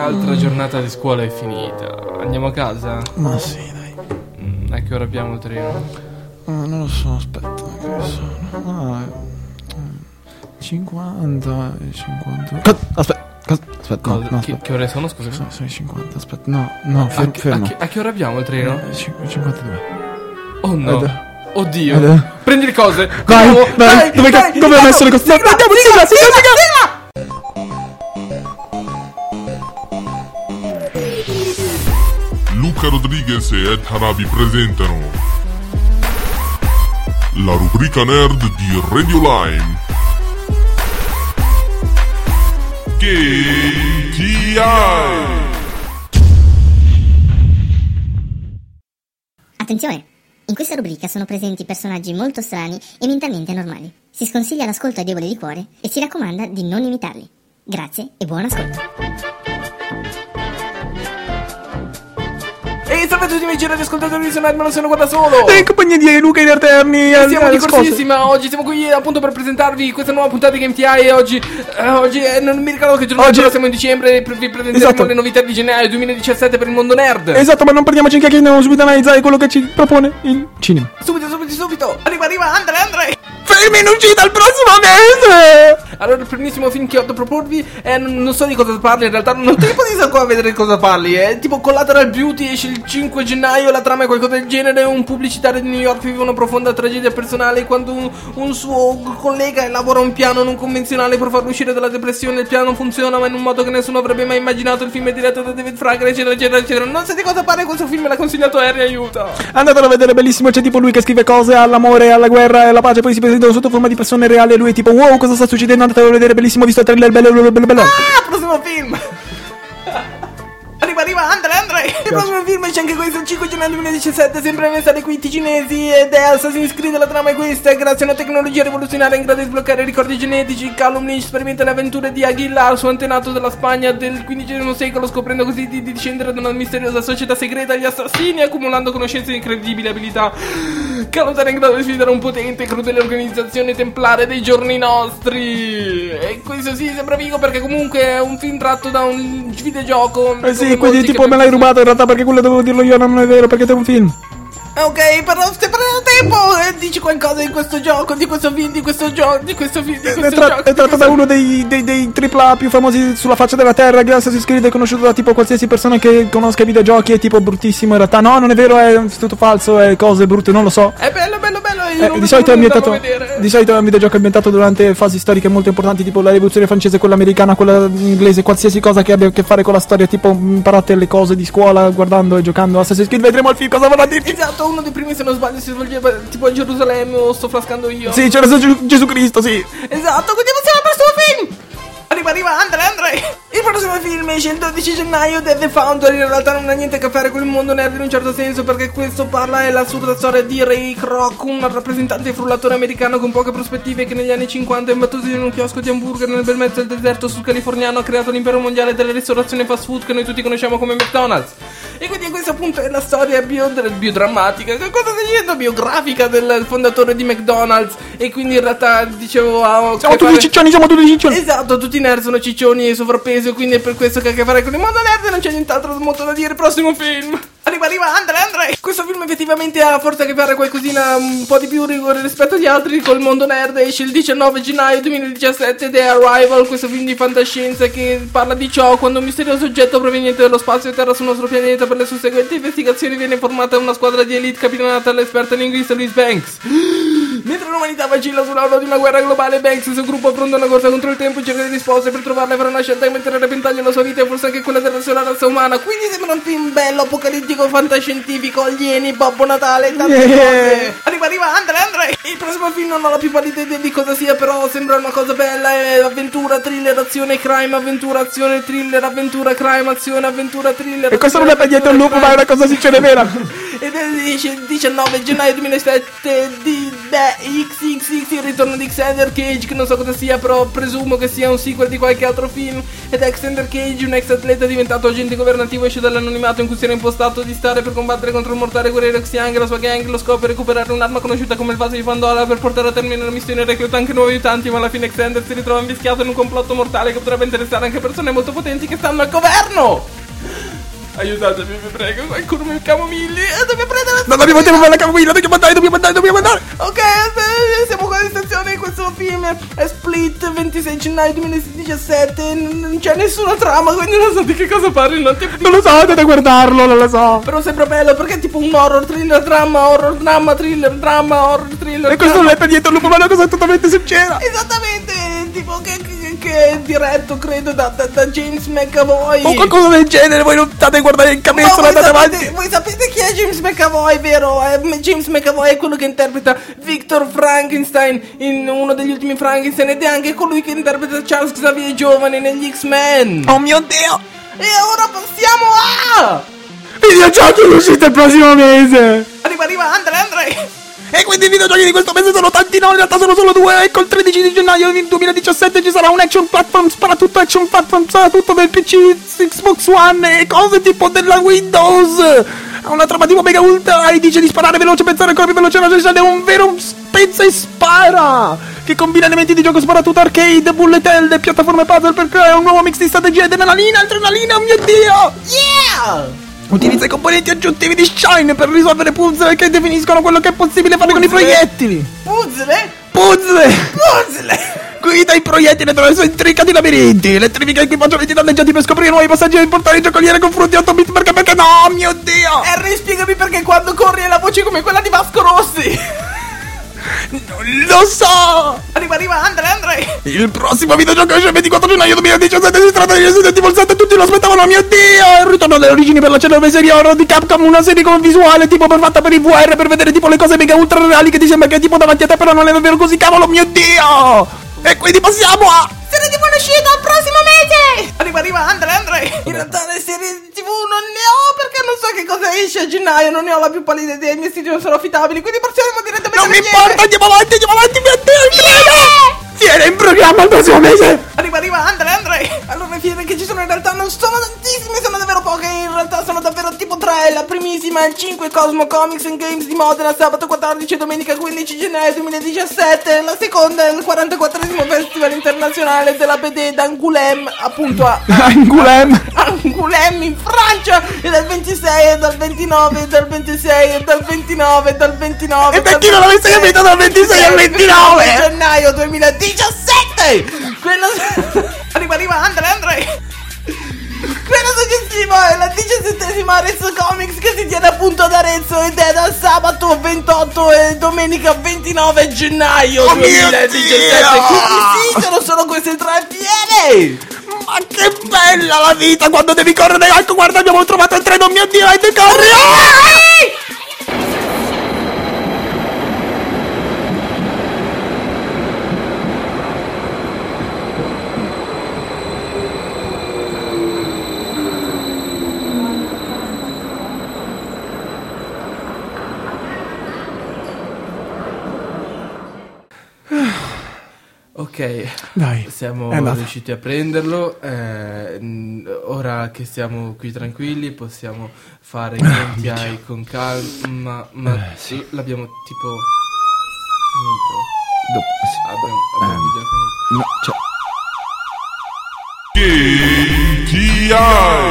l'altra giornata di scuola è finita. Andiamo a casa? Ma sì, dai. A che ora abbiamo il treno? Non lo so, aspetta, che sono? 50. Aspetta, no, che ore sono, scusa? Sono 50, aspetta, no, fermo. A che ora abbiamo il treno? 52. Oh no. Oddio. Prendi le cose. Vai. Dove ho messo le cose? Andiamo, sigla! Luca Rodriguez e Ed Harabi presentano la rubrica nerd di Radio Lime. KTI. Attenzione! In questa rubrica sono presenti personaggi molto strani e mentalmente anormali. Si sconsiglia l'ascolto ai deboli di cuore e si raccomanda di non imitarli. Grazie e buon ascolto. Ehi, salve a tutti i miei radioascoltatori di Sonat, ma non sono qua da solo. In compagnia di Luca in Eterni. Siamo di corsissima, oggi siamo qui appunto per presentarvi questa nuova puntata di MTI. E oggi non mi ricordo che giornata, però siamo in dicembre e vi presenteremo le novità di gennaio 2017 per il mondo nerd. Esatto, ma non perdiamoci in chiacchiere, andiamo subito a analizzare quello che ci propone il cinema. Subito. Arriva, Andre. Fermi in uscita il prossimo mese! Allora, il primissimo film che ho da proporvi è, non so di cosa parli, in realtà non tempo di ancora vedere cosa parli. È tipo Collateral Beauty, esce il 5 gennaio, la trama è qualcosa del genere. Un pubblicitario di New York vive una profonda tragedia personale quando un suo collega elabora un piano non convenzionale per farlo uscire dalla depressione. Il piano funziona ma in un modo che nessuno avrebbe mai immaginato. Il film è diretto da David Frager, eccetera. Non so di cosa parli questo film, l'ha consigliato Harry, aiuto. Andatelo a vedere, bellissimo, c'è tipo lui che scrive cose all'amore, alla guerra e alla pace, poi si presentano sotto forma di persone reali e lui è tipo wow, cosa sta succedendo? Andatelo a vedere, bellissimo, visto il trailer, bello. Prossimo film. Arriva, Andre. Il prossimo film c'è anche questo, il 5 gennaio 2017, sempre nelle sale qui cinesi, ed è Assassin's Creed. La trama è questa: grazie a una tecnologia rivoluzionaria in grado di sbloccare i ricordi genetici, Callum Lynch sperimenta le avventure di Aguilar, suo antenato della Spagna del XV secolo, scoprendo così di discendere da una misteriosa società segreta agli assassini, accumulando conoscenze e incredibili abilità. Callum sarà in grado di sfidare un potente e crudele organizzazione templare dei giorni nostri. E questo sì, sembra figo perché comunque è un film tratto da un videogioco. Sì, quindi tipo me l'hai rubato in realtà, perché quello dovevo dirlo io, non è vero, perché è un film. Ok, però stai prendendo tempo e dici qualcosa di questo gioco, di questo film. È tratto da uno dei AAA più famosi sulla faccia della terra. Assassin's Creed è conosciuto da tipo qualsiasi persona che conosca i videogiochi. È tipo bruttissimo in realtà. No, non è vero, è tutto falso, è cose brutte, non lo so. È bello. Di solito è un videogioco ambientato durante fasi storiche molto importanti, tipo la rivoluzione francese, quella americana, quella inglese, qualsiasi cosa che abbia a che fare con la storia. Tipo imparate le cose di scuola guardando e giocando Assassin's Creed. Vedremo il film cosa vorrà dirci. Esatto, uno dei primi, se non sbaglio, si svolgeva tipo a Gerusalemme, o sto flascando io. Sì, c'era Gesù Cristo, sì. Esatto, quindi passiamo al prossimo film. Arriva, Andre. Il prossimo film esce il 12 gennaio ed è The Founder. In realtà non ha niente a che fare con il mondo nerd in un certo senso, perché questo parla dell'assurda storia di Ray Kroc, un rappresentante frullatore americano con poche prospettive che negli anni 50 è imbattuto in un chiosco di hamburger nel bel mezzo del deserto sudcaliforniano ha creato l'impero mondiale della ristorazione fast food che noi tutti conosciamo come McDonald's. E quindi questa appunto è la storia biodrammatica, cosa stai dicendo? Biografica del fondatore di McDonald's. E quindi in realtà dicevo siamo tutti ciccioni. Esatto, tutti i nerd sono ciccioni e sovrappeso, quindi è per questo che ha a che fare con il mondo nerd e non c'è nient'altro molto da dire. Prossimo film. Arriva, Andre. Questo film effettivamente ha forse a che fare qualcosina un po' di più rispetto agli altri col mondo nerd. Esce il 19 gennaio 2017 ed è Arrival, questo film di fantascienza che parla di ciò quando un misterioso oggetto proveniente dallo spazio terra sul nostro pianeta. Per le sue seguenti investigazioni viene formata una squadra di elite capitανata dall'esperta linguista Louise Banks. Mentre l'umanità vacilla sull'orlo di una guerra globale, Banks e il suo gruppo affrontano una corsa contro il tempo e cercano di risposte per trovarle, farà una scelta che mettere a repentaglio la sua vita e forse anche quella della sua razza umana. Quindi sembra un film bello, apocalittico, fantascientifico, alieni, Babbo Natale, tante cose. Arriva, Andre. Il prossimo film non ho la più pallida idea di cosa sia, però sembra una cosa bella. È avventura, thriller, azione, crime, avventura, azione, thriller, avventura, crime, azione, avventura, thriller. E questo non è per niente un loop, ma è una cosa sincera e vera. ed è il 19 gennaio 2007 di XXX, il ritorno di Xander Cage, che non so cosa sia, però presumo che sia un sequel di qualche altro film. Ed è Xander Cage, un ex atleta diventato agente governativo, esce dall'anonimato in cui si era impostato di stare per combattere contro il mortale guerriero Xiang e la sua gang. Lo scopo è recuperare un'arma conosciuta come il vaso di Pandora per portare a termine la missione e recluta anche nuovi aiutanti, ma alla fine Xander si ritrova invischiato in un complotto mortale che potrebbe interessare anche persone molto potenti che stanno al governo. Aiutatemi, vi prego, qualcuno mi camomilli. Dobbiamo prendere. No, dobbiamo fare la camomilla, dobbiamo andare. Ok, siamo qua in stazione. Questo film è Split, 26 gennaio 2017. Non c'è nessuna trama, quindi non so di che cosa parli. Non lo so, dovete guardarlo, non lo so. Però sembra bello perché è tipo un horror thriller drama, horror drama, thriller drama, horror thriller. E questo non è per niente un lupo, ma è una cosa totalmente sincera. Esattamente, tipo che è diretto, credo, da James McAvoy o qualcosa del genere. Voi non state a guardare il capezzolo, andate avanti. Voi sapete chi è James McAvoy, vero? James McAvoy è quello che interpreta Victor Frankenstein in uno degli ultimi Frankenstein, ed è anche colui che interpreta Charles Xavier giovane negli X-Men. Oh mio Dio! E ora passiamo a videogiochi usciti il prossimo mese. Arriva Andre. E quindi i videogiochi di questo mese sono tanti, no, in realtà sono solo due. Ecco, il 13 di gennaio 2017 ci sarà un action platform, sparatutto action platform, sparatutto del PC, Xbox One e cose tipo della Windows. Ha una trama tipo mega ultra e dice di sparare veloce, pensare ancora più veloce, è un vero spezza e spara, che combina elementi di gioco sparatutto arcade, bullet hell e piattaforme puzzle per creare un nuovo mix di strategia ed adrenalina, oh mio Dio! Yeah! Utilizza i componenti aggiuntivi di Shine per risolvere puzzle che definiscono quello che è possibile fare con i proiettili. Puzzle! Guida i proiettili attraverso intricati labirinti. Elettrifica equipaggiamenti danneggiati per scoprire nuovi passaggi e portare i giocoliere con confronti 8 bit. Perché no, mio Dio! Harry, spiegami perché quando corri hai la voce come quella di Vasco Rossi. Non lo so! Arriva Andre. Il prossimo videogioco esce il 24 gennaio 2017. Si tratta di Resident Evil 7. Tutti lo aspettavano, mio Dio! Il ritorno delle origini per la celebre serie horror di Capcom. Una serie con visuale tipo fatta per i VR, per vedere tipo le cose mega ultra reali che ti sembra che è tipo davanti a te, però non è davvero così, cavolo, mio Dio! E quindi passiamo a serie TV in uscita al prossimo mese. Arriva Andre. In realtà le serie TV non ne ho, perché non so che cosa esce a gennaio. Non ne ho la più pallida idea, i miei siti non sono affidabili, quindi passiamo direttamente. Non mi importa, andiamo avanti, mio Dio! Fiere in programma il prossimo mese. Arriva Andre. Allora le fiere che ci sono in realtà non sono tantissime, sono davvero poche. In realtà sono davvero tipo 3. La primissima è il 5 Cosmo Comics and Games di Modena, sabato 14 e domenica 15 gennaio 2017. La seconda è il 44esimo Festival Internazionale della BD d'Angoulême, appunto a Angoulême in Francia. E dal 26 e dal 29 e dal 26 e dal 29 e dal 29 e per chi non l'avesse capito, dal 26 al 29 gennaio 2017. Arriva Andre. Quella successiva è la 17esima Arezzo Comics, che si tiene appunto ad Arezzo ed è dal sabato 28 e domenica 29 gennaio 2017. Quindi sì, sono solo queste 3 fiere. Ma che bella la vita quando devi correre. Ecco, guarda, abbiamo trovato il treno, mio Dio, e corri! Ok, dai, siamo riusciti a prenderlo. Ora che siamo qui tranquilli possiamo fare i conti con calma. Ma sì, l'abbiamo tipo abbiamo già finito. KTI